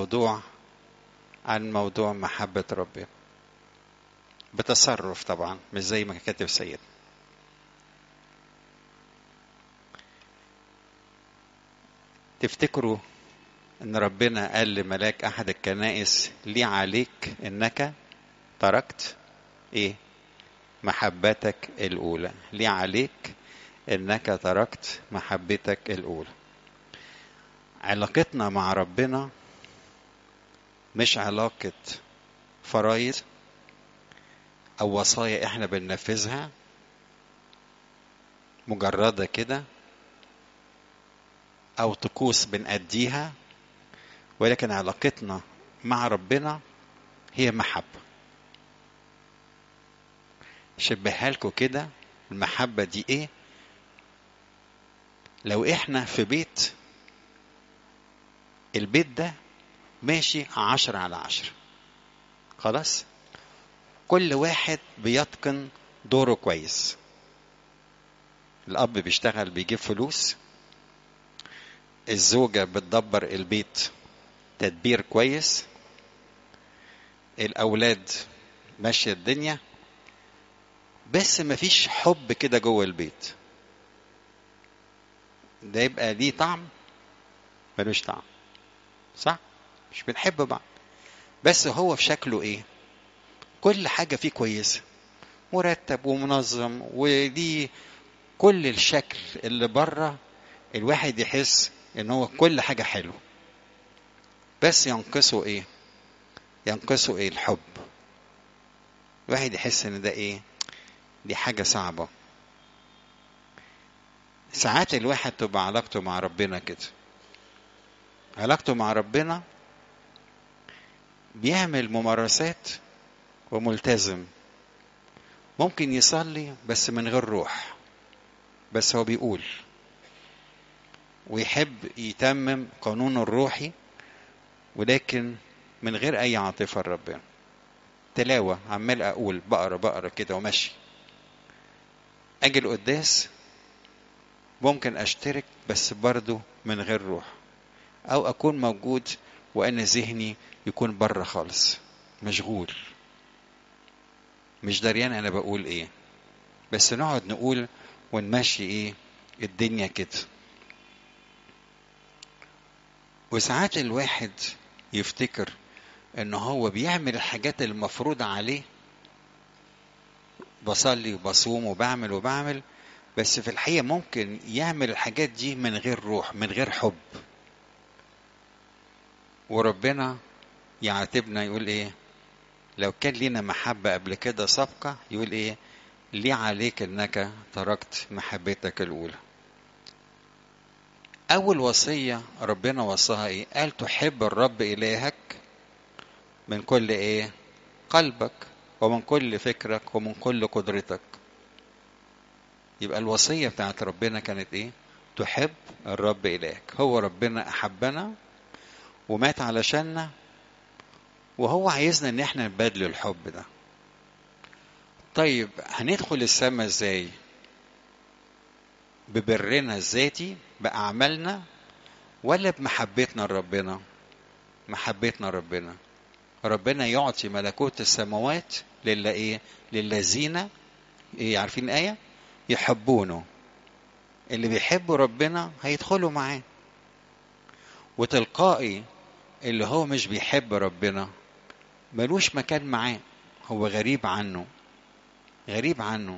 موضوع عن موضوع محبة ربنا بتصرف، طبعا مش زي ما كاتب سيد. تفتكروا ان ربنا قال لملاك احد الكنائس لي عليك انك تركت ايه؟ محبتك الاولى. لي عليك انك تركت محبتك الاولى. علاقتنا مع ربنا مش علاقة فرايض او وصايا احنا بننفذها مجردة كده، او طقوس بنأديها، ولكن علاقتنا مع ربنا هي محبة. شبهها لكم كده، المحبة دي ايه؟ لو احنا في بيت، البيت ده ماشي 10/10، خلاص كل واحد بيتقن دوره كويس. الأب بيشتغل بيجيب فلوس، الزوجة بتدبر البيت تدبير كويس، الأولاد ماشية الدنيا، بس مفيش حب كده جوه البيت. ده يبقى ليه طعم؟ ملوش طعم، صح؟ مش بنحب بعض، بس هو في شكله ايه؟ كل حاجة فيه كويسة، مرتب ومنظم، ودي كل الشكل اللي بره الواحد يحس ان هو كل حاجة حلوة، بس ينقصه ايه؟ ينقصه ايه؟ الحب. الواحد يحس ان ده ايه؟ دي حاجة صعبة. ساعات الواحد تبقى علاقته مع ربنا كده، علاقته مع ربنا بيعمل ممارسات وملتزم، ممكن يصلي بس من غير روح، بس هو بيقول، ويحب يتمم قانونه الروحي، ولكن من غير اي عاطفة لربنا. تلاوة عمال اقول بقرا كده وماشي، اجي القداس ممكن اشترك بس برضو من غير روح، او اكون موجود وانا ذهني يكون بره خالص، مشغول، مش دريان انا بقول ايه، بس نقعد نقول ونمشي ايه الدنيا كده. وساعات الواحد يفتكر ان هو بيعمل الحاجات المفروضة عليه، بصلي وبصوم وبعمل، بس في الحقيقة ممكن يعمل الحاجات دي من غير روح، من غير حب، وربنا يعاتبنا يقول ايه؟ لو كان لنا محبة قبل كده سابقة، يقول ايه؟ ليه عليك انك تركت محبتك الاولى. اول وصية ربنا وصاها ايه؟ قال تحب الرب الهك من كل ايه؟ قلبك، ومن كل فكرك، ومن كل قدرتك. يبقى الوصية بتاعت ربنا كانت ايه؟ تحب الرب الهك. هو ربنا احبنا ومات علشاننا، وهو عايزنا ان احنا نبادل الحب ده. طيب هندخل السماء ازاي؟ ببرنا الذاتي بأعمالنا، ولا بمحبتنا لربنا؟ محبتنا لربنا. ربنا يعطي ملكوت السماوات ايه؟ للذين ايه؟ عارفين آية؟ يحبونه. اللي بيحبوا ربنا هيدخلوا معاه. وتلقائي اللي هو مش بيحب ربنا ملوش مكان معاه، هو غريب عنه، غريب عنه.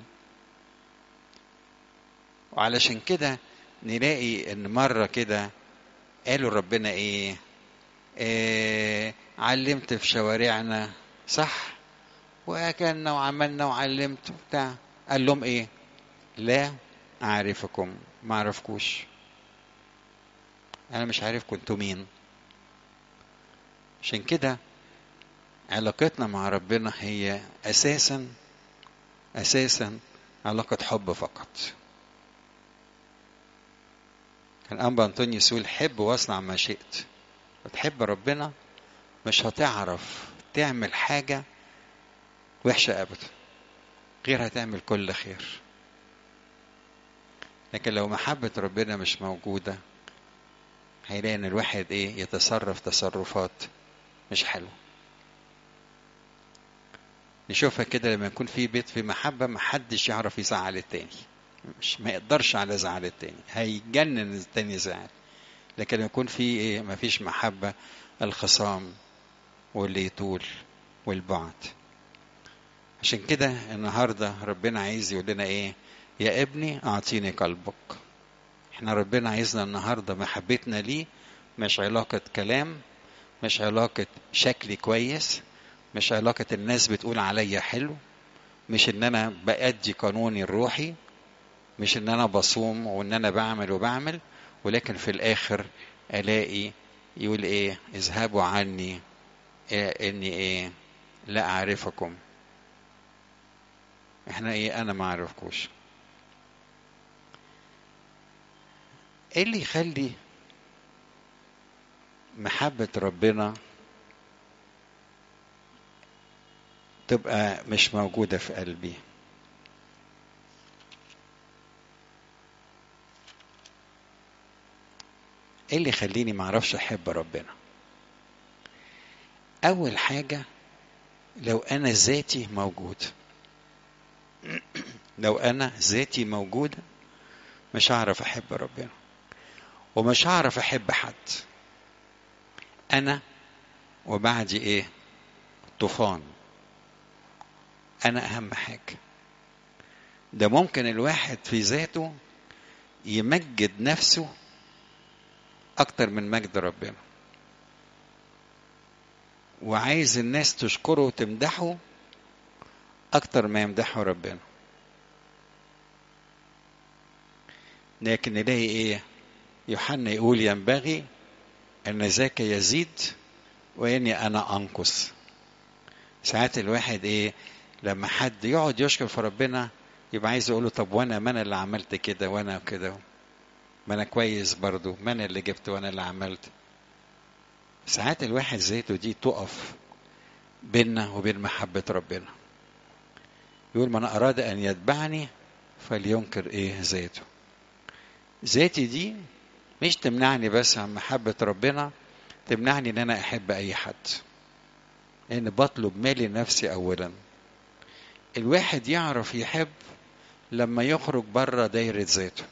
وعلشان كده نلاقي ان مرة كده قالوا ربنا ايه؟ علمت في شوارعنا، صح، واكلنا وعملنا وعلمت بتاع. قال لهم ايه؟ لا اعرفكم، ما اعرفكوش، انا مش عارفكم انتوا مين. عشان كده علاقتنا مع ربنا هي اساسا علاقة حب فقط. كان أنبا أنطونيوس يقول حب واصنع ما شئت. وتحب ربنا مش هتعرف تعمل حاجة وحشة أبدا، غير هتعمل كل خير. لكن لو محبة ربنا مش موجودة، هيلاقي ان الواحد يتصرف تصرفات مش حلوة. نشوفها كده لما يكون في بيت في محبة، محدش يعرف يزعل التاني، مش ما يقدرش على زعل التاني، هيجنن التاني زعل. لكن لما يكون في مفيش محبة، الخصام واللي يطول والبعد. عشان كده النهاردة ربنا عايز يقول لنا يا ابني اعطيني قلبك. احنا ربنا عايزنا النهاردة محبتنا ليه مش علاقة كلام، مش علاقة شكلي كويس، مش علاقة الناس بتقول عليا حلو، مش ان انا بأدي قانوني الروحي، مش ان انا بصوم وان انا بعمل، ولكن في الاخر الاقي يقول اذهبوا عني اني لا اعرفكم. احنا انا ما اعرفكوش. ايه اللي يخلي محبة ربنا تبقى مش موجودة في قلبي؟ ايه اللي يخليني ما اعرفش احب ربنا؟ اول حاجة، لو انا ذاتي موجود. لو انا ذاتي موجودة مش هعرف احب ربنا، ومش هعرف احب حد. انا وبعدي طوفان. انا اهم حاجة. ده ممكن الواحد في ذاته يمجد نفسه اكتر من مجد ربنا، وعايز الناس تشكره وتمدحه اكتر ما يمدحه ربنا. لكن نلاقي يوحنا يقول ينبغي ان ذاك يزيد واني انا انقص. ساعات الواحد لما حد يقعد يشكر في ربنا يبقى عايز يقوله طب وانا ما انا اللي عملت كده وانا كده، ما انا كويس برضو، ما انا اللي جبت وانا اللي عملت. ساعات الواحد ذاته دي تقف بيننا وبين محبة ربنا. يقول من اراد ان يتبعني فلينكر ذاته. ذاتي دي مش تمنعني بس عن محبة ربنا، تمنعني ان انا احب اي حد، لان بطلب مالي نفسي اولا. الواحد يعرف يحب لما يخرج بره دايرة ذاته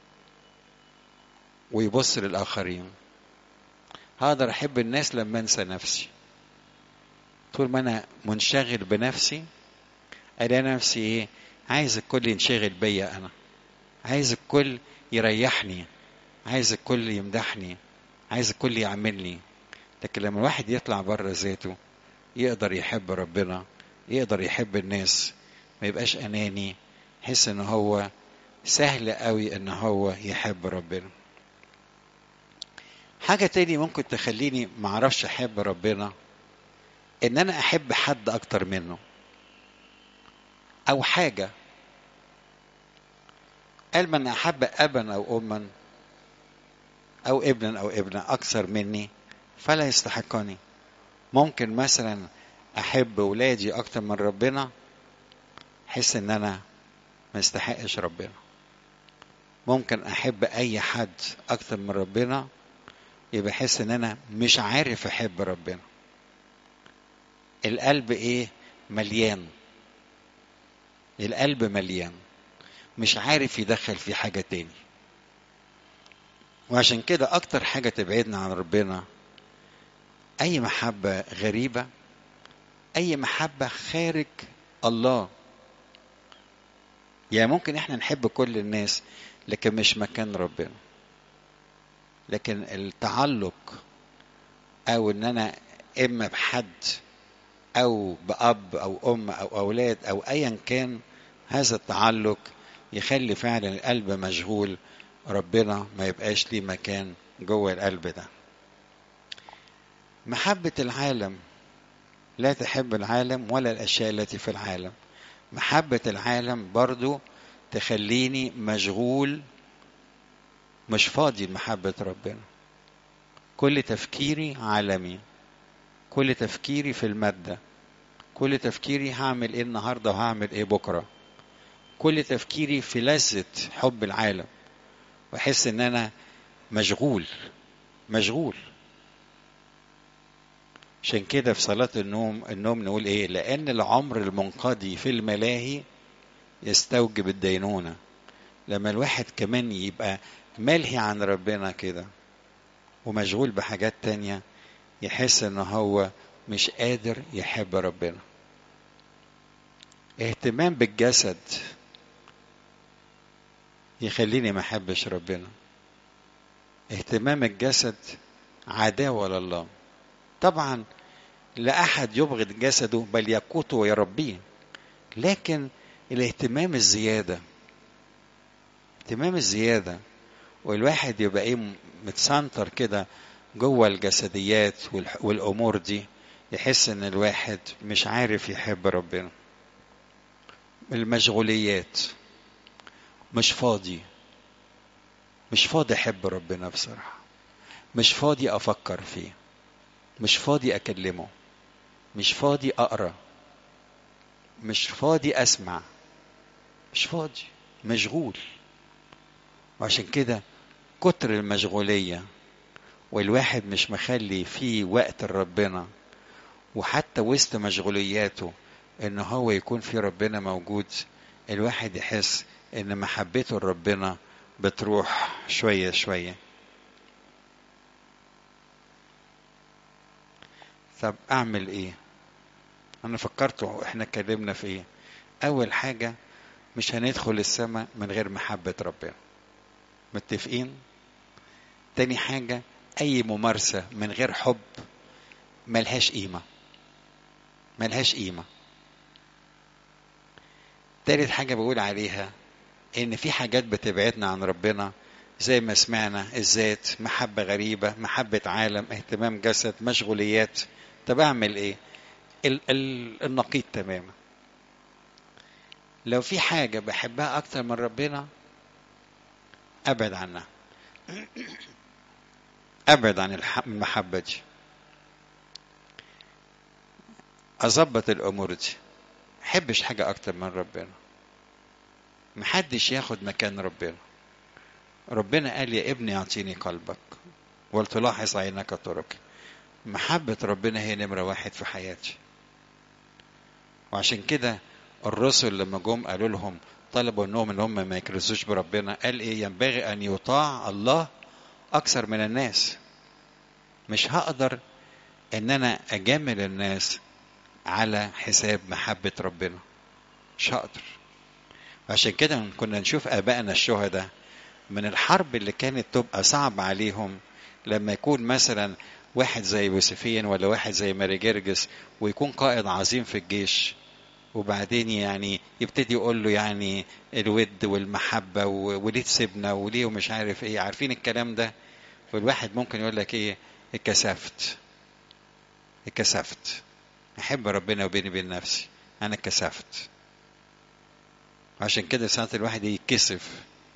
ويبص للآخرين. هقدر أحب الناس لما أنسى نفسي. طول ما أنا منشغل بنفسي ألاقي نفسي عايز الكل ينشغل بيا، أنا عايز الكل يريحني، عايز الكل يمدحني، عايز الكل يعملني. لكن لما الواحد يطلع بره ذاته يقدر يحب ربنا، يقدر يحب الناس، ما يبقاش أناني، يحس إن هو سهل قوي إن هو يحب ربنا. حاجة تاني ممكن تخليني معرفش أحب ربنا، إن أنا أحب حد أكتر منه، أو حاجة. قال من أحب أبا أو أما أو ابنا أو ابنة أكثر مني فلا يستحقني. ممكن مثلا أحب ولادي أكتر من ربنا، أحس إن أنا ما استحقش ربنا. ممكن أحب أي حد أكتر من ربنا، يبقى أحس إن أنا مش عارف أحب ربنا. القلب مليان. القلب مليان، مش عارف يدخل في حاجة تاني. وعشان كده أكتر حاجة تبعدنا عن ربنا أي محبة غريبة، أي محبة خارج الله. يعني ممكن إحنا نحب كل الناس لكن مش مكان ربنا. لكن التعلق أو إن أنا إما بحد أو بأب أو أم أو أولاد أو أيا كان، هذا التعلق يخلي فعلا القلب مشغول، ربنا ما يبقاش ليه مكان جوه القلب ده. محبة العالم لا تحب العالم ولا الأشياء التي في العالم. محبة العالم برضو تخليني مشغول، مش فاضي لمحبة ربنا. كل تفكيري عالمي، كل تفكيري في المادة، كل تفكيري هعمل النهاردة وهعمل بكرة، كل تفكيري في لذة حب العالم، وأحس إن أنا مشغول مشغول. عشان كده في صلاة النوم نقول ايه؟ لأن العمر المنقضي في الملاهي يستوجب الدينونة. لما الواحد كمان يبقى ملهي عن ربنا كده ومشغول بحاجات تانية، يحس ان هو مش قادر يحب ربنا. اهتمام بالجسد يخليني ما احبش ربنا. اهتمام الجسد عداوة لله. طبعا لا احد يبغض جسده بل يقوته ويربيه، لكن الاهتمام الزيادة، اهتمام الزيادة والواحد يبقى ايه متسنتر كده جوه الجسديات والامور دي، يحس ان الواحد مش عارف يحب ربنا. المشغوليات، مش فاضي احب ربنا بصراحة، مش فاضي افكر فيه، مش فاضي اكلمه، مش فاضي اقرا، مش فاضي اسمع، مش فاضي، مشغول. وعشان كده كتر المشغولية والواحد مش مخلي فيه وقت لربنا، وحتى وسط مشغولياته ان هو يكون في ربنا موجود، الواحد يحس ان محبته لربنا بتروح شوية شوية. طب اعمل ايه؟ انا فكرت واحنا اتكلمنا في ايه. اول حاجة، مش هندخل السماء من غير محبة ربنا، متفقين؟ تاني حاجة، اي ممارسة من غير حب ملهاش قيمة، ملهاش قيمة. تالت حاجة بقول عليها ان في حاجات بتبعدنا عن ربنا، زي ما سمعنا، الذات، محبة غريبة، محبة عالم، اهتمام جسد، مشغوليات. طب اعمل ايه؟ النقيض تماما. لو في حاجة بحبها اكتر من ربنا ابعد عنها، ابعد عن المحبة دي، اظبط الامور دي. محبش حاجة اكتر من ربنا. محدش ياخد مكان ربنا. ربنا قال يا ابني اعطيني قلبك ولتلاحظ عينك طرقي. محبة ربنا هي نمرة واحد في حياتي. وعشان كده الرسل لما جم قالوا لهم، طلبوا انهم ان هم ما يكرزوش بربنا، قال ايه؟ ينبغي ان يطاع الله اكثر من الناس. مش هقدر ان انا اجامل الناس على حساب محبة ربنا، مش هقدر. عشان كده كنا نشوف ابائنا الشهداء من الحرب اللي كانت تبقى صعب عليهم، لما يكون مثلا واحد زي يوسفين ولا واحد زي ماري جرجس ويكون قائد عظيم في الجيش، وبعدين يعني يبتدي يقول له يعني الود والمحبة وليه تسيبنا وليه ومش عارف ايه، عارفين الكلام ده؟ والواحد ممكن يقول لك ايه؟ اتكسفت، اتكسفت. احب ربنا وبيني وبين نفسي، انا اتكسفت. عشان كده ساعات الواحد يتكسف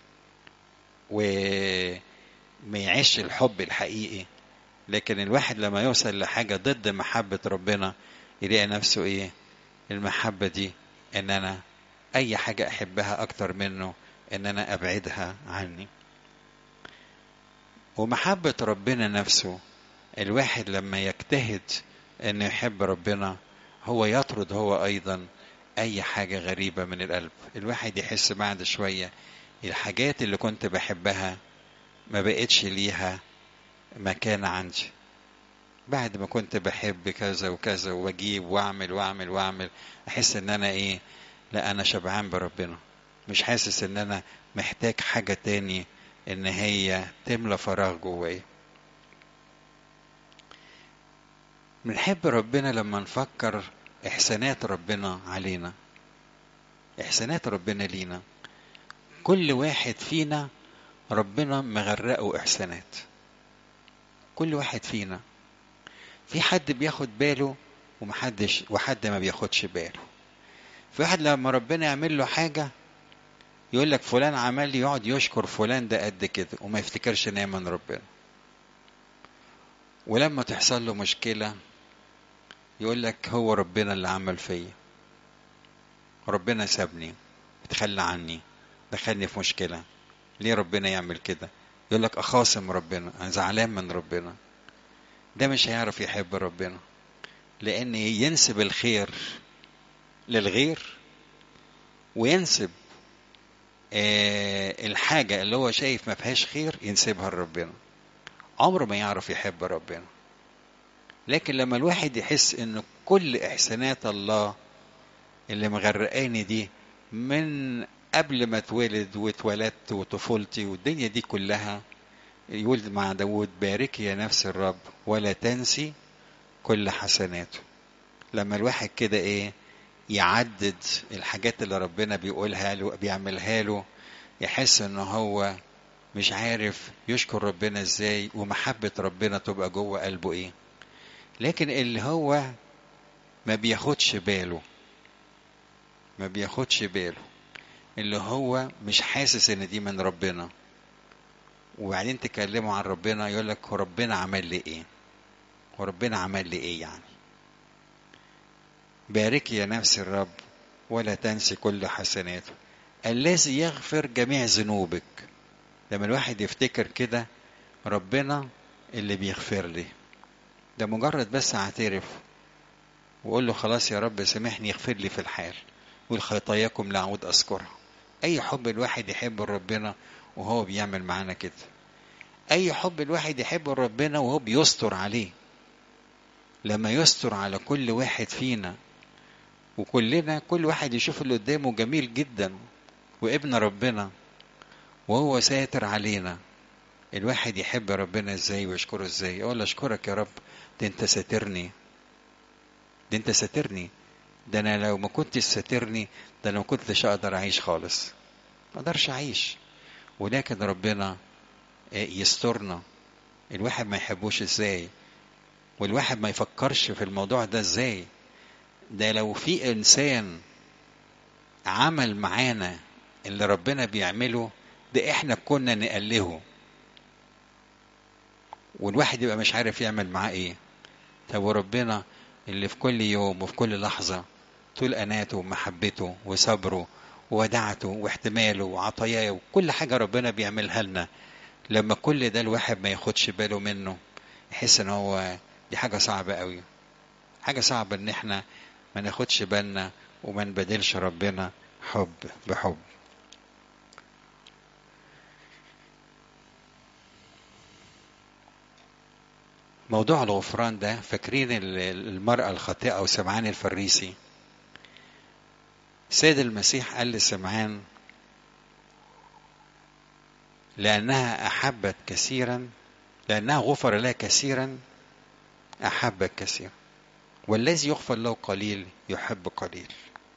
وما يعيش الحب الحقيقي. لكن الواحد لما يوصل لحاجة ضد محبة ربنا يلاقي نفسه ايه؟ المحبة دي ان انا اي حاجة احبها اكتر منه ان انا ابعدها عني. ومحبة ربنا نفسه، الواحد لما يجتهد انه يحب ربنا هو يطرد هو ايضا اي حاجة غريبة من القلب. الواحد يحس بعد شوية الحاجات اللي كنت بحبها ما بقتش ليها مكان عندي. بعد ما كنت بحب كذا وكذا واجيب واعمل واعمل واعمل، احس ان انا ايه؟ لا، انا شبعان بربنا، مش حاسس ان انا محتاج حاجة تاني ان هي تملى فراغ جوايا. بنحب ربنا لما نفكر احسانات ربنا علينا، احسانات ربنا لينا. كل واحد فينا ربنا مغرقه احسانات، كل واحد فينا. في حد بياخد باله وحد ما بياخدش باله. في واحد لما ربنا يعمل له حاجة يقول لك فلان عمل لي، يقعد يشكر فلان ده قد كده وما يفتكرش ان هي من ربنا. ولما تحصل له مشكلة يقول لك هو ربنا اللي عمل فيا، ربنا سابني، اتخلى عني، دخلني في مشكلة، ليه ربنا يعمل كده؟ يقول لك اخاصم ربنا، انا زعلان من ربنا. ده مش هيعرف يحب ربنا، لان ينسب الخير للغير، وينسب الحاجة اللي هو شايف ما فيهاش خير ينسبها لربنا. عمره ما يعرف يحب ربنا. لكن لما الواحد يحس ان كل احسانات الله اللي مغرقاني دي من قبل ما اتولد واتولدت وطفولتي والدنيا دي كلها، يقول مع داود باركي يا نفس الرب ولا تنسي كل حسناته. لما الواحد كده يعدد الحاجات اللي ربنا بيقولها له بيعملها له، يحس ان هو مش عارف يشكر ربنا ازاي، ومحبة ربنا تبقى جوه قلبه لكن اللي هو ما بياخدش باله، اللي هو مش حاسس ان دي من ربنا، وبعدين تكلموا عن ربنا يقول لك هو ربنا عمل لي ايه، يعني. بارك يا نفس الرب ولا تنسي كل حسناته الذي يغفر جميع ذنوبك. لما الواحد يفتكر كده ربنا اللي بيغفر لي، ده مجرد بس اعترف وقول له خلاص يا رب سامحني، يغفر لي في الحال، والخطاياكم لا اعود اذكرها. اي حب الواحد يحب ربنا وهو بيعمل معانا كده. اي حب الواحد يحب ربنا وهو بيستر عليه. لما يستر على كل واحد فينا، وكلنا كل واحد يشوف اللي قدامه جميل جدا وابن ربنا وهو ساتر علينا، الواحد يحب ربنا ازاي ويشكره ازاي؟ اقول اشكرك يا رب، ده انت ساترني، ده انا لو ما كنتش ساترني، ده انا ما كنتش اقدر اعيش خالص، ما اقدرش اعيش. ولكن ربنا يسترنا. الواحد ما يحبوش ازاي، والواحد ما يفكرش في الموضوع ده ازاي؟ ده لو في انسان عمل معانا اللي ربنا بيعمله ده احنا كنا نقلهه، والواحد يبقى مش عارف يعمل معاه ايه. طب وربنا اللي في كل يوم وفي كل لحظة طول أناته ومحبته وصبره وودعته واحتماله وعطاياه وكل حاجة ربنا بيعملها لنا، لما كل ده الواحد ما ياخدش باله منه، يحس ان هو دي حاجة صعبة قوي. حاجة صعبة ان احنا ما ناخدش بالنا وما نبادلش ربنا حب بحب. موضوع الغفران ده، فاكرين المرأة الخاطئة وسمعان الفريسي؟ سيد المسيح قال لسمعان لأنها أحبت كثيرا، لأنها غفر لها كثيرا أحبت كثيرا، والذي يغفر له قليل يحب قليل.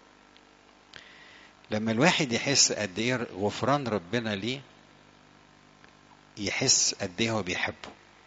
لما الواحد يحس قد ايه غفران ربنا ليه، يحس قد ايه هو بيحبه.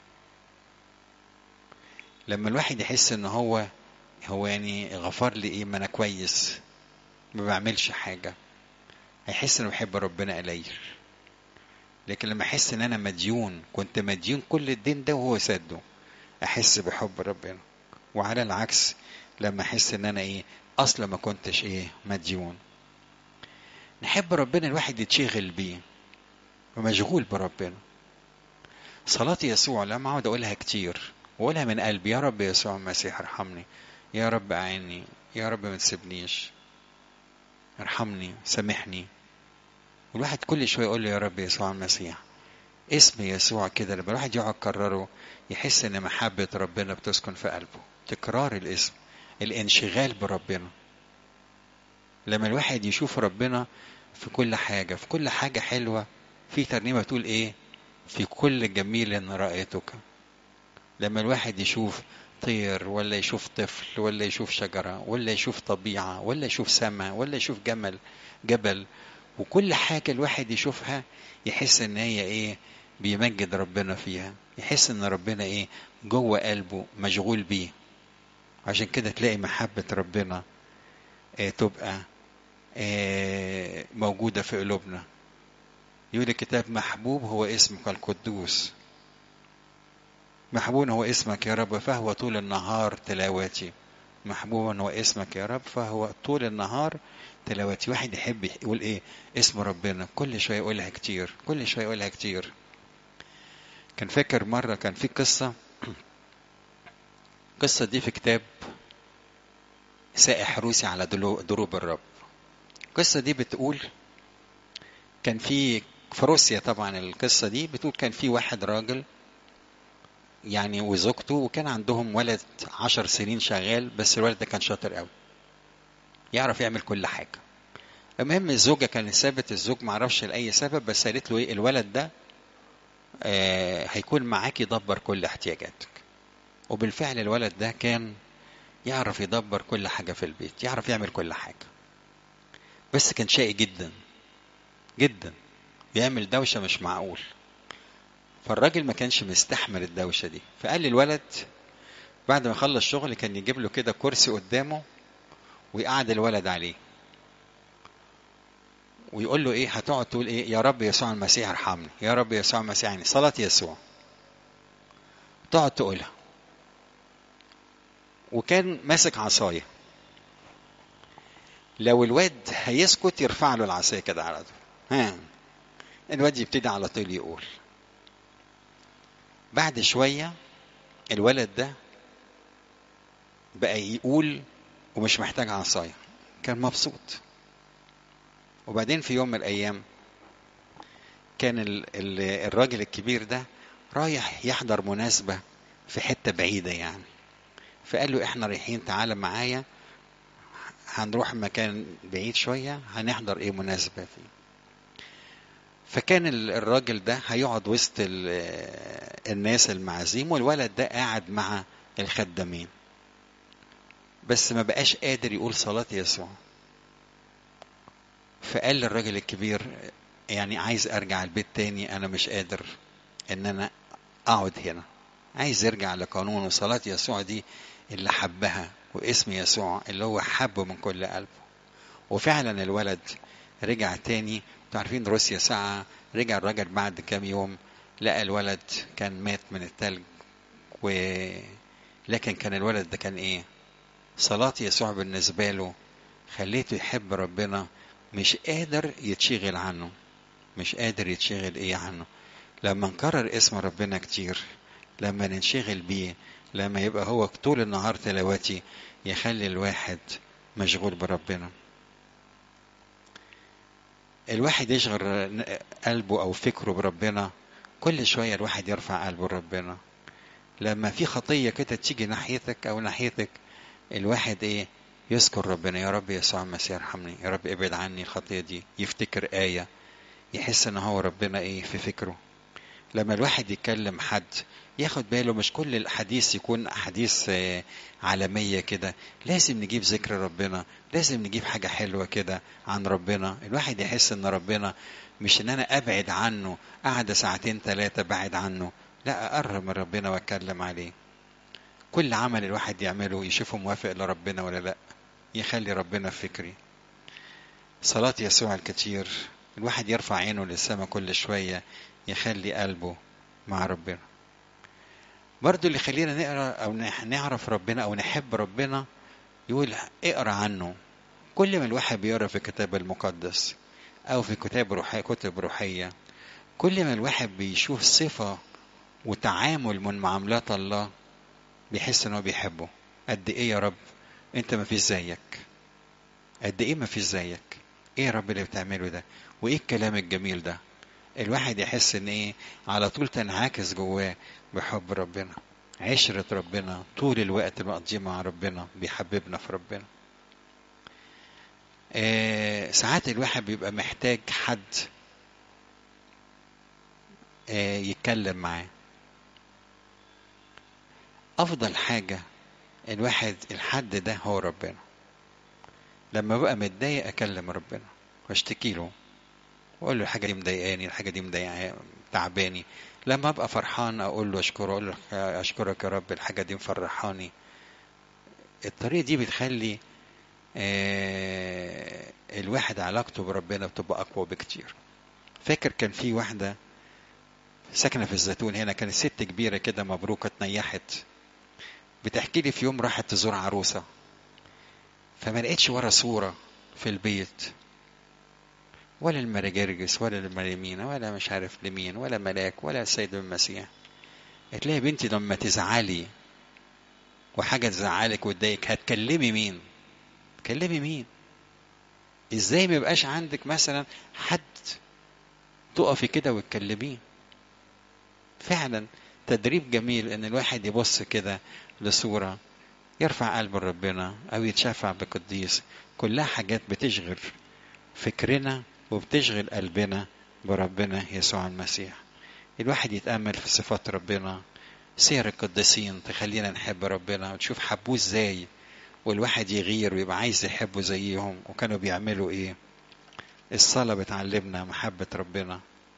لما الواحد يحس ان هو غفر لي ايه، ما انا كويس ما بعملش حاجة، هيحس انه بيحب ربنا قليل. لكن لما احس ان انا مديون، كنت مديون كل الدين ده وهو سده، احس بحب ربنا. وعلى العكس لما احس ان انا اصلا ما كنتش مديون. نحب ربنا، الواحد يتشغل بيه ومشغول بربنا. صلاة يسوع لما اقعد اقولها كتير واقولها من قلبي، يا رب يسوع المسيح ارحمني، يا رب اعيني، يا رب ما تسيبنيش، ارحمني سامحني. والواحد كل شويه يقول له يا رب يسوع المسيح، اسم يسوع كده لما الواحد يقعد يكرره يحس ان محبة ربنا بتسكن في قلبه. تكرار الاسم، الانشغال بربنا. لما الواحد يشوف ربنا في كل حاجة، في كل حاجة حلوة، في ترنيمة تقول في كل جميل رأيتك. لما الواحد يشوف طير، ولا يشوف طفل، ولا يشوف شجرة، ولا يشوف طبيعة، ولا يشوف سماء، ولا يشوف جبل، وكل حاجة الواحد يشوفها يحس ان هي بيمجد ربنا فيها، يحس ان ربنا جوه قلبه مشغول بيه. عشان كده تلاقي محبة ربنا تبقى موجودة في قلوبنا. يقول الكتاب محبوب هو اسمك القدوس. محبوب هو اسمك يا رب فهو طول النهار تلاواتي. محبوب هو اسمك يا رب فهو طول النهار تلاواتي. واحد يحب يقول اسم ربنا كل شوية يقولها كتير، كل شوية يقولها كتير. كان فاكر مرة كان في قصة دي في كتاب سائح روسي على دروب الرب. القصة دي بتقول كان في روسيا طبعا، القصة دي بتقول كان في واحد راجل يعني وزوجته، وكان عندهم ولد 10 سنين شغال، بس الولد ده كان شاطر قوي، يعرف يعمل كل حاجة. المهم الزوجة كانت سابت الزوج معرفش لأي سبب، بس قالت له ايه، الولد ده هيكون معاك يدبر كل احتياجاتك. وبالفعل الولد ده كان يعرف يدبر كل حاجة في البيت، يعرف يعمل كل حاجة، بس كان شقي جدا جدا، بيعمل دوشة مش معقول. فالراجل ما كانش مستحمل الدوشة دي، فقال للولد بعد ما يخلص شغل كان يجيب له كده كرسي قدامه ويقعد الولد عليه، ويقول له ايه، هتقعد تقول ايه، يا رب يسوع المسيح ارحمني، يا رب يسوع المسيح، يعني صلاة يسوع تقعد تقولها. وكان ماسك عصاية، لو الواد هيسكت يرفع له العصاية كده على طول، الواد يبتدي على طول يقول. بعد شوية الولد ده بقى يقول ومش محتاج عصاية، كان مبسوط. وبعدين في يوم من الأيام كان الراجل الكبير ده رايح يحضر مناسبة في حتة بعيدة يعني، فقال له احنا رايحين تعالى معايا، هنروح مكان بعيد شوية هنحضر ايه مناسبة فيه. فكان الراجل ده هيقعد وسط الناس المعازيم، والولد ده قاعد مع الخدامين، بس ما بقاش قادر يقول صلاة يسوع. فقال للراجل الكبير يعني عايز ارجع البيت تاني، انا مش قادر ان انا اقعد هنا، عايز يرجع لقانون وصلاة يسوع دي اللي حبها، واسم يسوع اللي هو حبه من كل قلبه. وفعلا الولد رجع تاني. تعرفين روسيا ساعة، رجع الراجل بعد كام يوم لقى الولد كان مات من التلج لكن كان الولد ده كان ايه، صلاة يسوع بالنسبة له خليته يحب ربنا، مش قادر يتشغل عنه، مش قادر يتشغل ايه عنه. لما نكرر اسم ربنا كتير، لما ننشغل بيه، لما يبقى هو طول النهار تلاوتي، يخلي الواحد مشغول بربنا. الواحد يشغل قلبه او فكره بربنا، كل شوية الواحد يرفع قلبه لربنا. لما في خطية كده تيجي ناحيتك او ناحيتك، الواحد ايه، يذكر ربنا، يا رب يسوع المسيح ارحمني، يا رب ابعد عني الخطية دي، يفتكر آية، يحس ان هو ربنا ايه في فكره. لما الواحد يتكلم حد ياخد باله مش كل الحديث يكون حديث عالمية كده، لازم نجيب ذكر ربنا، لازم نجيب حاجة حلوة كده عن ربنا. الواحد يحس ان ربنا مش ان انا ابعد عنه، قعد ساعتين ثلاثة بعد عنه، لا اقرب من ربنا واتكلم عليه. كل عمل الواحد يعمله يشوفه موافق لربنا ولا لا، يخلي ربنا في فكري. صلاة يسوع الكتير، الواحد يرفع عينه للسماء كل شوية، يخلي قلبه مع ربنا. برضو اللي خلينا نقرأ أو نعرف ربنا أو نحب ربنا، يقول اقرأ عنه. كل ما الواحد بيقرأ في الكتاب المقدس أو في كتب روحية، كل ما الواحد بيشوف صفة وتعامل من معاملات الله، بيحس إنه بيحبه. قد إيه يا رب أنت ما فيش زيك، قد إيه ما فيش زيك، إيه يا رب اللي بتعمله ده، وإيه الكلام الجميل ده. الواحد يحس إن إيه، على طول تنعكس جواه بحب ربنا، عشرة ربنا، طول الوقت مقضيه مع ربنا، بيحببنا في ربنا. ساعات الواحد بيبقى محتاج حد يتكلم معاه. أفضل حاجة الحد ده هو ربنا. لما بقى متضايق أكلم ربنا واشتكي له وأقول له الحاجة دي مضايقاني، الحاجة دي مضايقاني، تعباني. لما أبقى فرحان أقول له أشكره، أقول له أشكرك يا رب الحاجة دي مفرحاني. الطريقة دي بتخلي الواحد علاقته بربنا بتبقى أقوى بكتير. فاكر كان في واحدة ساكنة في الزيتون هنا، كانت ست كبيرة كده مبروكة اتنيحت، بتحكي لي في يوم راحت تزور عروسة، فما لقيتش ورا صورة في البيت، ولا المراجرجس ولا المريمين ولا مش عارف لمين ولا ملاك ولا السيد المسيح. هتلاقي بنتي لما تزعلي وحاجة تزعلك وتضايقك هتكلمي مين؟ تكلمي مين؟ ازاي ما يبقاش عندك مثلا حد تقفي كده وتكلميه؟ فعلا تدريب جميل ان الواحد يبص كده لصورة يرفع قلب ربنا او يتشفع بقديس، كلها حاجات بتشغل فكرنا وبتشغل قلبنا بربنا يسوع المسيح. الواحد يتأمل في صفات ربنا، سير القديسين تخلينا نحب ربنا وتشوف حبوه ازاي، والواحد يغير ويبقى عايز يحبه زيهم وكانوا بيعملوا ايه. الصلاة بتعلمنا محبة ربنا،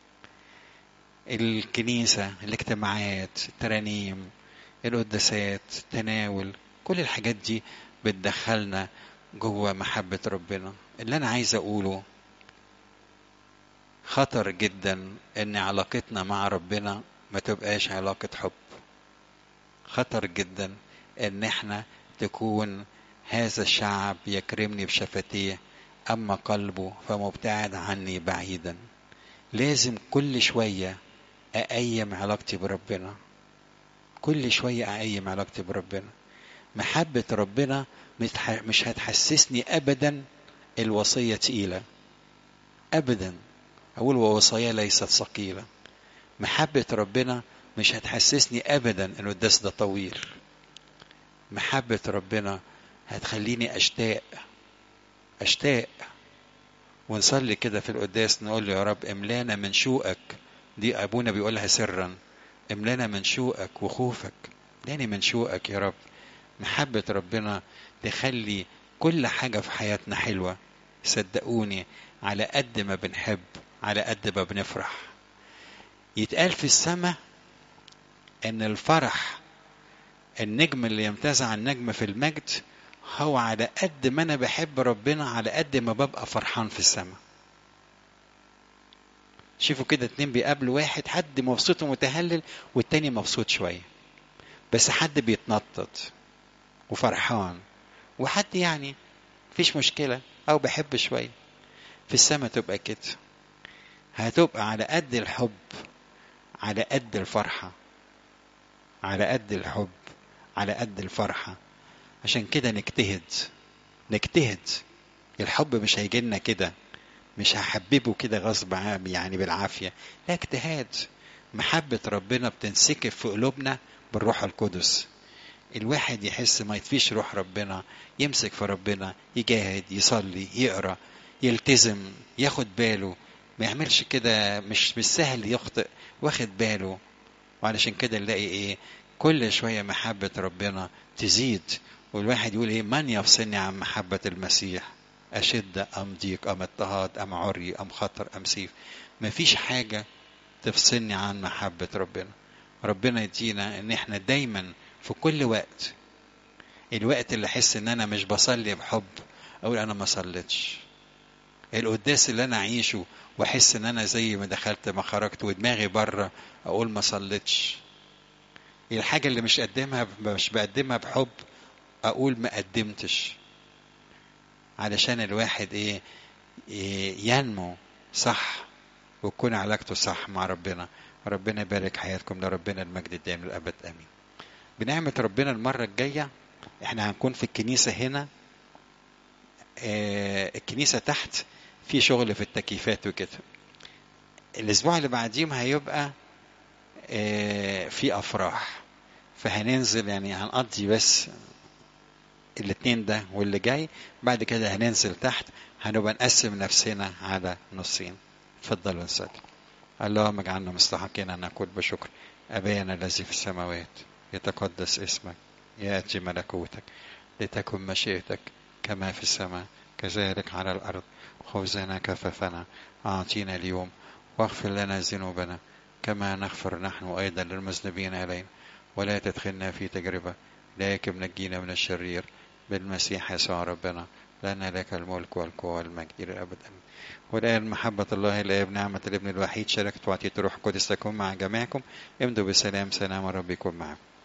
الكنيسة، الاجتماعات، الترانيم، القداسات، التناول، كل الحاجات دي بتدخلنا جوه محبة ربنا. اللي أنا عايز أقوله خطر جدا إن علاقتنا مع ربنا ما تبقاش علاقة حب. خطر جدا إن احنا تكون هذا الشعب يكرمني بشفتيه أما قلبه فمبتعد عني بعيدا. لازم كل شوية أقيم علاقتي بربنا، كل شوية أقيم علاقتي بربنا. محبة ربنا مش هتحسسني أبدا الوصية تقيلة أبدا، أقول ووصايا ليست ثقيلة. محبة ربنا مش هتحسسني أبدا إنه الدرس ده طويل. محبة ربنا هتخليني أشتاق ونصلي كده في القداس نقول له يا رب املانا من شوقك. دي أبونا بيقولها سرا، املانا من شوقك وخوفك، املاني من شوقك يا رب. محبة ربنا تخلي كل حاجة في حياتنا حلوة. صدقوني على قد ما بنحب على قد ما بنفرح. يتقال في السماء ان الفرح النجم اللي يمتاز عن نجم في المجد هو على قد ما انا بحب ربنا على قد ما ببقى فرحان في السماء. شوفوا كده اتنين بيقابلوا واحد، حد مبسوط ومتهلل والتاني مبسوط شوية، بس حد بيتنطط وفرحان وحد يعني مفيش مشكلة او بحب شوية. في السماء تبقى كده، هتبقى على قد الحب على قد الفرحة، على قد الحب على قد الفرحة. عشان كده نجتهد. الحب مش هيجيلنا كده، مش هحببه كده غصب عام يعني بالعافية، لا، اجتهاد. محبة ربنا بتنسكب في قلوبنا بالروح القدس. الواحد يحس ما يطفيش روح ربنا، يمسك في ربنا، يجاهد، يصلي، يقرأ، يلتزم، ياخد باله، ما يعملش كده، مش سهل يخطئ، واخد باله. وعلشان كده نلاقي ايه، كل شوية محبة ربنا تزيد، والواحد يقول ايه، من يفصلني عن محبة المسيح؟ أشد أم ضيق أم اضطهاد أم عري أم خطر أم سيف؟ مفيش حاجة تفصلني عن محبة ربنا. ربنا يدينا ان احنا دايما في كل وقت، الوقت اللي احس ان انا مش بصلي بحب اقول انا ما صليتش. القداس اللي انا اعيشه واحس ان انا زي ما دخلت ما خرجت ودماغي بره اقول ما صليتش. الحاجة اللي مش بقدمها بحب اقول ما قدمتش. علشان الواحد ينمو صح وتكون علاقته صح مع ربنا. ربنا يبارك حياتكم، لربنا المجد الدائم للأبد آمين. بنعمة ربنا المرة الجاية احنا هنكون في الكنيسة هنا، الكنيسة تحت في شغل في التكييفات وكده. الأسبوع اللي بعديهم هيبقى في أفراح، فهننزل يعني هنقضي بس الاثنين ده واللي جاي، بعد كده هننزل تحت، هنبقى نقسم نفسنا على نصين. اتفضلوا نصلي. اللهم اجعلنا مستحقين أن نقول بشكر أبانا الذي في السماوات يتقدس اسمك، يأتي ملكوتك، لتكن مشيئتك كما في السماء كذلك على الأرض. خبزنا كفافنا أعطينا اليوم، واغفر لنا ذنوبنا كما نغفر نحن أيضا للمذنبين إلينا، ولا تدخلنا في تجربة لكن نجينا من الشرير بالمسيح يسوع ربنا، لأن لك الملك والقوة والمجد إلى الأبد آمين. والآن محبة الله الآب نعمة الابن الوحيد شركة وعطية الروح القدس تكون مع جميعكم. امضوا بسلام، سلام رب يكون معكم.